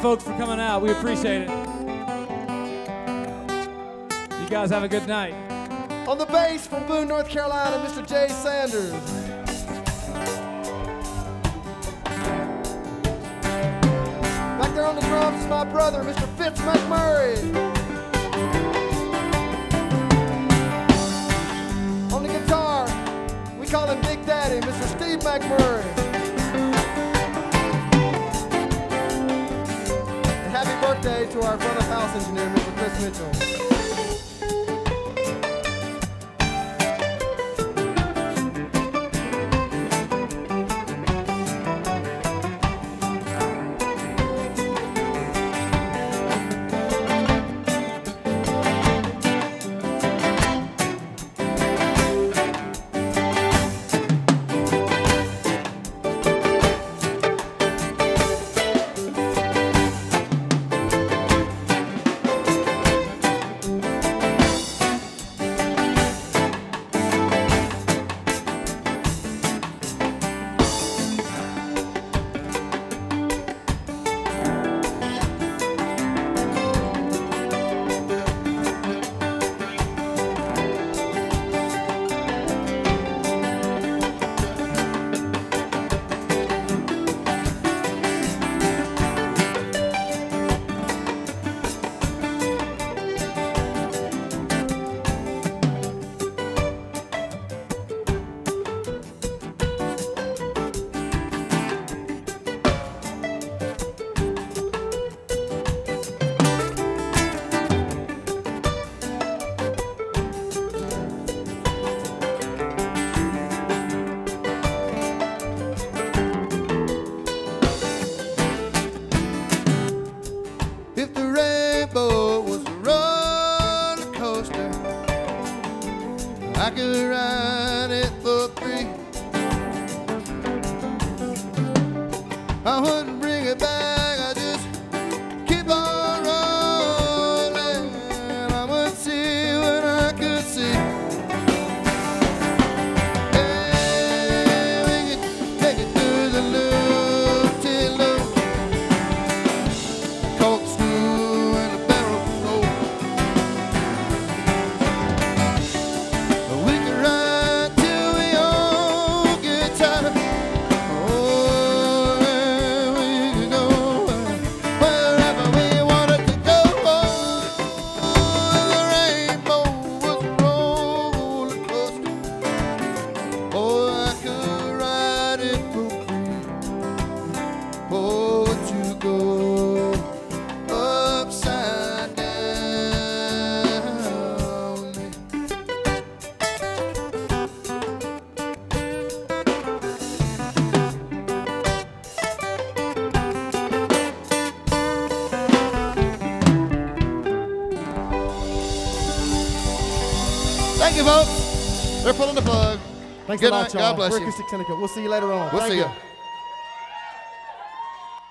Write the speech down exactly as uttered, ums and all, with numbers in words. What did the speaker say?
folks, for coming out. We appreciate it. You guys have a good night. On the bass from Boone, North Carolina, Mister Jay Sanders. Back there on the drums is my brother, Mister Fitz McMurray. On the guitar, we call him Big Daddy, Mister Steve McMurray. And happy birthday to our front of house engineer, Mister Chris Mitchell. If the rainbow was a roller coaster, I could ride it for free. I wouldn't bring it back, I just keep on rolling. I would see what I could see. Hey, we could take it through the loop till loop. Thank you, folks. They're pulling the plug. Thanks Good a lot, night. y'all. God bless We're you. Acoustic Syndicate. We'll see you later on. We'll Thank see you. you.